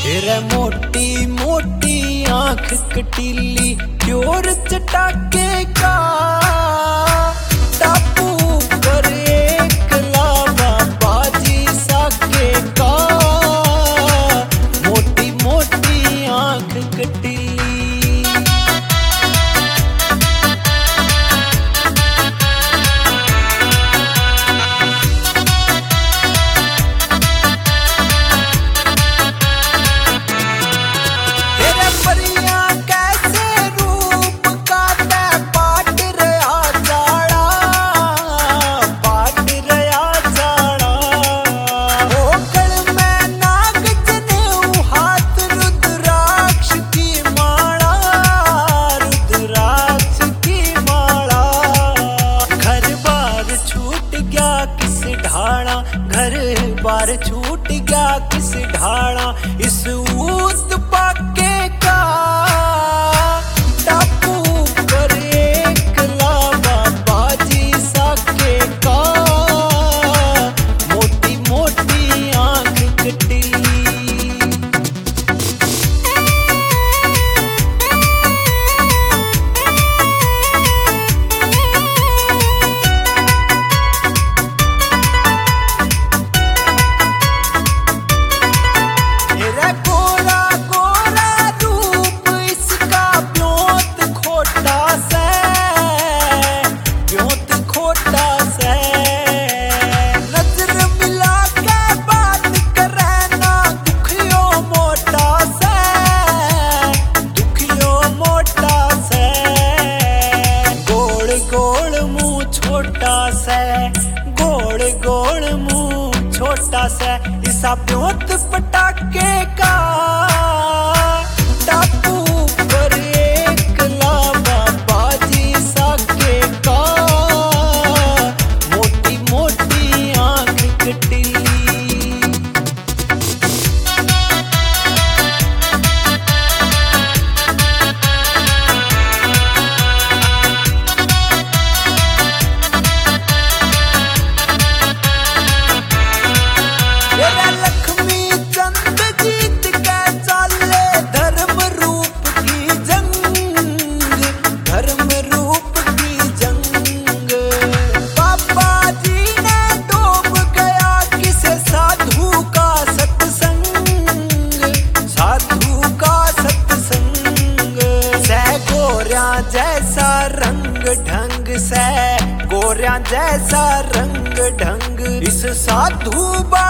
तेरे मोटी मोटी आंख कटीली प्योर चटाके का टापू पर एक लावा बाजी साके का मोटी मोटी आंख कटीली। घर बार छूट गया किस ढाणा इस ऊत पाके का टापू पर एक लावा बाजी साके का मोटी मोटी आंख कटीली। गोल गोल मुंह छोटा सा इसा प्योत पटाके का टापू पर एक लावा बाजी साके का मोटी मोटी आंख कटीली। जैसा रंग ढंग से गोरिया जैसा रंग ढंग इस साधु बा